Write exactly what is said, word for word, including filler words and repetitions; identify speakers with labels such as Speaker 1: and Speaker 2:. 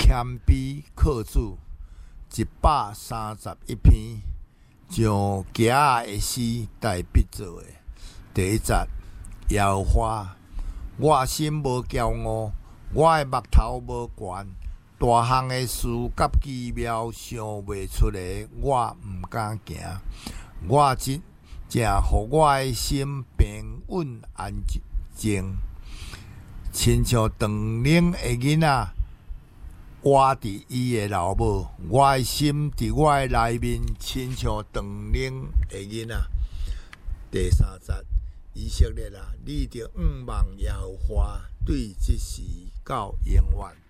Speaker 1: 谦卑课主一百三十一篇，将鸡仔的诗代笔做的。第一节，耶和华，我心无骄傲，我的目头无悬，大项的事甲奇妙想袂出的，我毋敢行。我真正互我的心平稳安静，亲像长龄的囡仔活伫伊的老母，我的心伫我的内面，亲像长龄的囡仔。第三节，以色列啊，你着仰望耶和华，对即时到永远。